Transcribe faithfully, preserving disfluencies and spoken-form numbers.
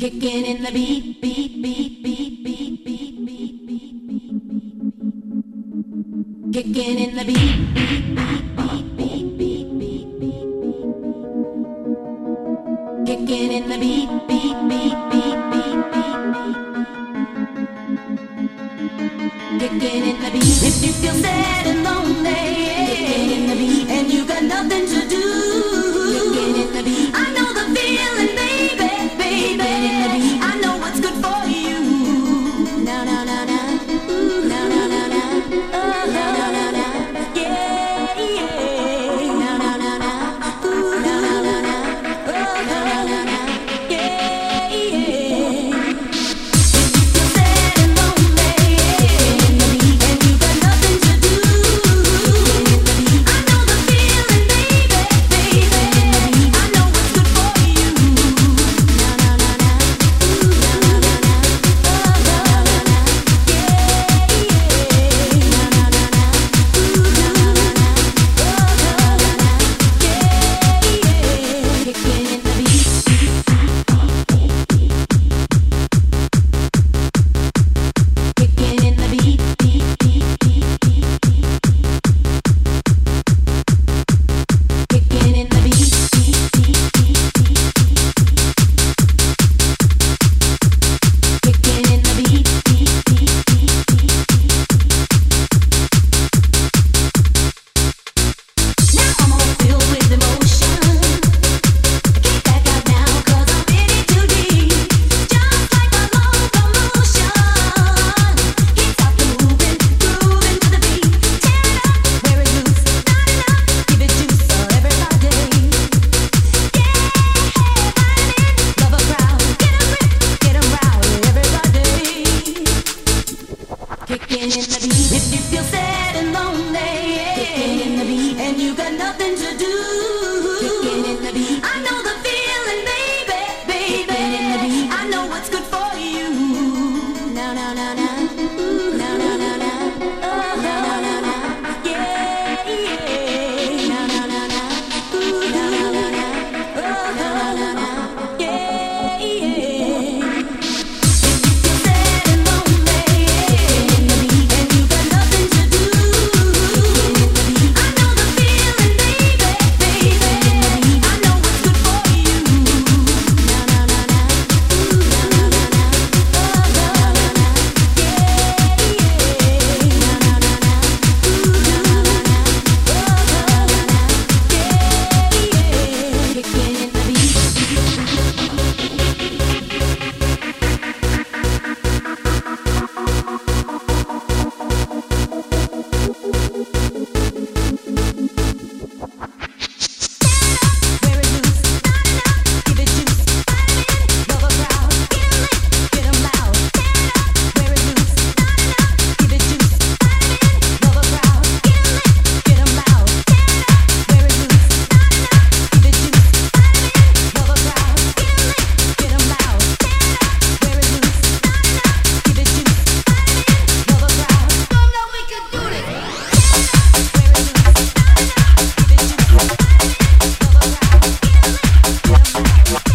Kicking in the beat, beat, beat, beat, beat, beat, beat, beat, beat. Kicking in the beat, beat, beat, beat, beat, beat, beat, beat, beat. Kicking in the beat, beat, beat, beat, beat, beat, beat. Kicking in the beat. If you feel sad and lonely, kicking in the beat, and you got nothing to do, kicking in the beat. I know the feeling, baby, baby. I know what's good for you. No, no, no, no. No, no, no, no. Oh, no, no, no, no. Yeah, yeah. No, no, no, no. Ooh, no, no, no, no. Oh, no, no, no, no. Yeah, yeah. If you feel sad and lonely, and you got nothing to do, I know the feeling, baby, baby. I know what's good for you. No, no, no, no. If you feel sad and lonely, kicking in the beat, and you got nothing to do, kicking in the beat. I know the feeling, baby, baby. I know what's good for you. No, no, no, no. No, no, no, no. Oh, no, no, no, no. Yeah, yeah. No, no, no, no. Ooh, no, no, no, no. Oh, no, no, no, no. Yeah, yeah. What?